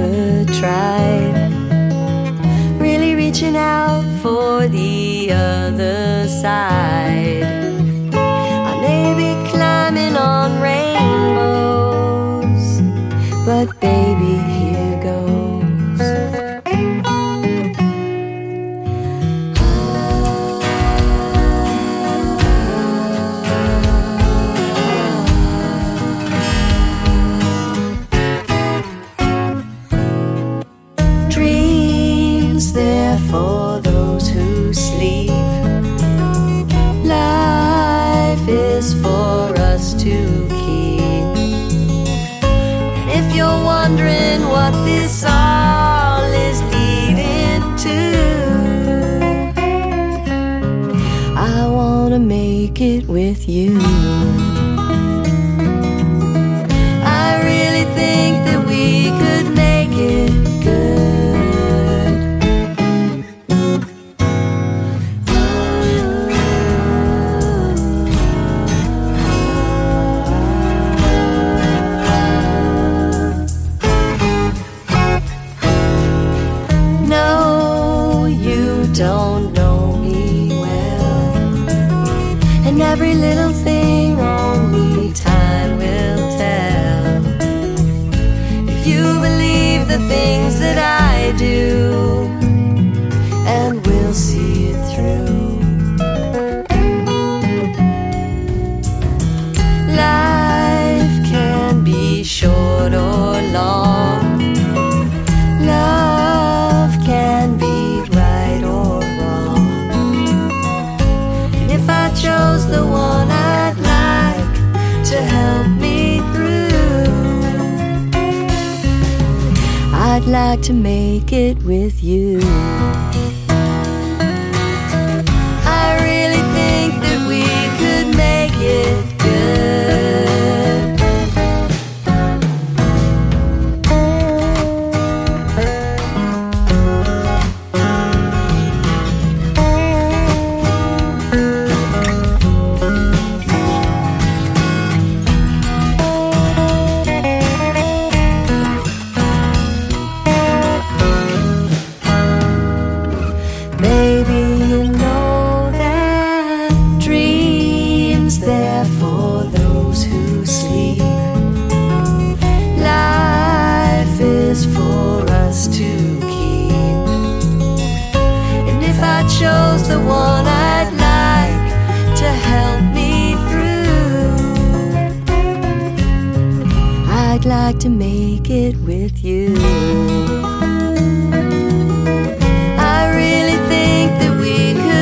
ever tried, really reaching out for the other side. I may be climbing on rainbows, but baby, here goes. There for those who sleep. Life is for us to keep. And if you're wondering what this all is leading to, I wanna make it with you. I really think that we could make it good. Don't know me well, and every little thing only time will tell. If you believe the things that I do, and we'll see it through. Life can be short or long. Love can be chose the one I'd like to help me through. I'd like to make it with you. I really think that we could make it good. Baby, you know that dreams there for those who sleep. Life is for us to keep. And if I chose the one I'd like to help me through, I'd like to make it with you. I really think that we could